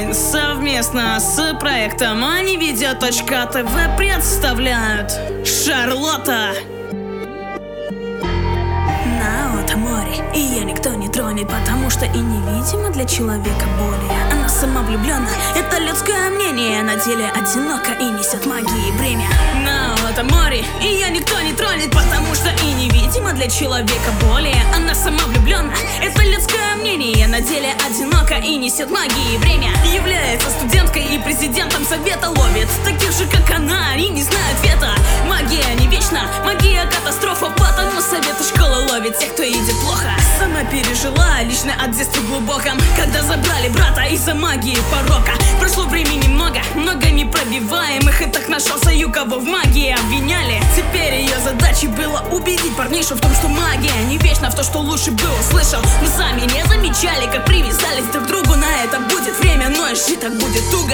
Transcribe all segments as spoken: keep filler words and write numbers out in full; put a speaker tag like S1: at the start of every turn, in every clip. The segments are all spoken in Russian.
S1: Online совместно с проектом Anivideo.tv представляют Шарлотта. На от море ее никто не тронет, потому что и невидимо для человека более. Она самовлюблена, это людское мнение, на деле одинока и несет магии бремя. На от море ее никто не тронет, потому что и невидимо для человека более. Она самовлюблена, это людское мнение, на деле одинока и несет магии бремя. Является студенткой и президентом совета ловит таких же, как она, и не знают вета. Магия не вечна, магия катастрофа, потому советы школы ловит тех, кто идет плохо. Сама пережила лично от детства глубоком, когда забрали брата из-за магии порока. Прошло времени много, много непробиваемых, и так нашелся ю, кого в магии обвиняли. Теперь ее задачей было убедить парнишу в том, что магия не вечна, в то, что лучше бы услышал. Но сами не замечали, как привязались друг к другу. На это будет время, но и жить так будет туго.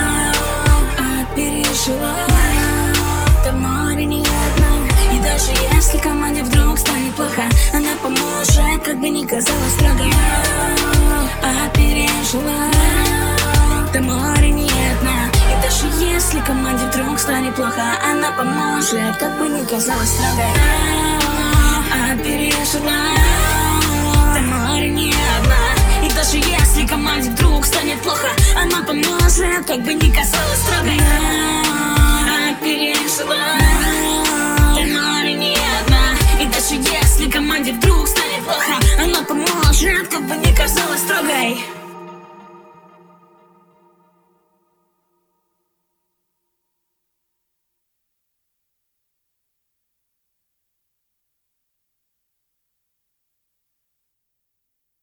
S2: Пережила до моря не одна, и даже если команде вдруг станет плохо, она поможет, как бы ни казалось строго. А пережила до моря не одна, и даже если команде вдруг станет плохо, она поможет, как бы ни казалось строго. А пережила до моря не одна, и даже если команде вдруг станет плохо, она поможет, как бы ни казалось строго. А пережила до моря не одна, и даже если команде вдруг станет плохо, она поможет, как бы ни казалось строгой.